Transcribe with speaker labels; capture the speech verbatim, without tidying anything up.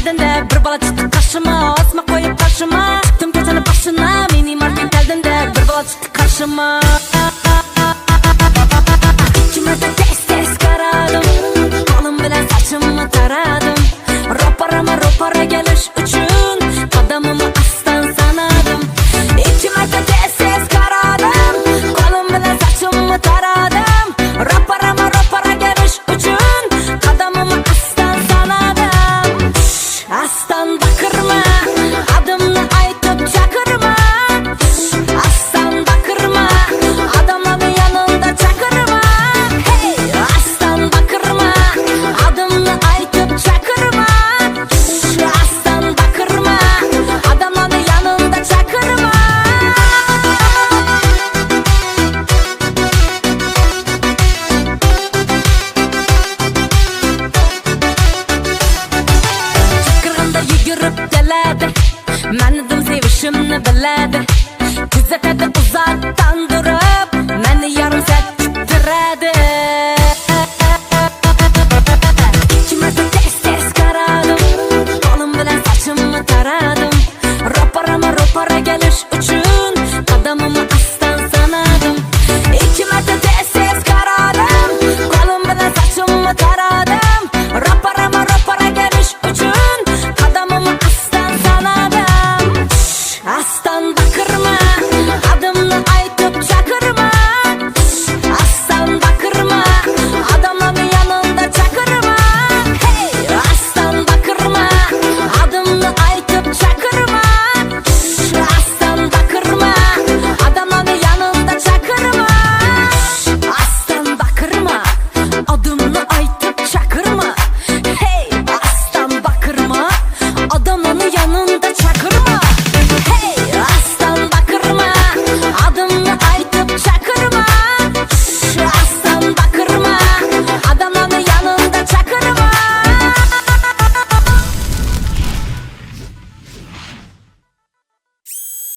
Speaker 1: geldinde bir bala çıktı karşıma. Asma koyup karşıma çıktım geçeni başına. Mini market geldinde bir bala çıktı karşıma. Kime de tez tez karadım, kolum bilen saçımı taradım. Roparama ropara geliş için adamımı aslan sanadım. İkime de tez tez karadım, kolum bilen saçımı taradım. Roparama ropara geliş için adamımı aslan sanadım. Şş, aslan bakırma, adımını aytıp çakırma. Şş, aslan bakırma, adamların yanında çakırma. Hey, aslan bakırma, adımını aytıp çakırma. Şş, aslan bakırma, adamların yanında çakırma. Çakırında yugurub geledi, men edim sevişimni biladi. Kuzatadi uzakdan durib, meni yarım saat kuttiradi. Kime de tez tez karadım, kolum bilen saçımı taradım.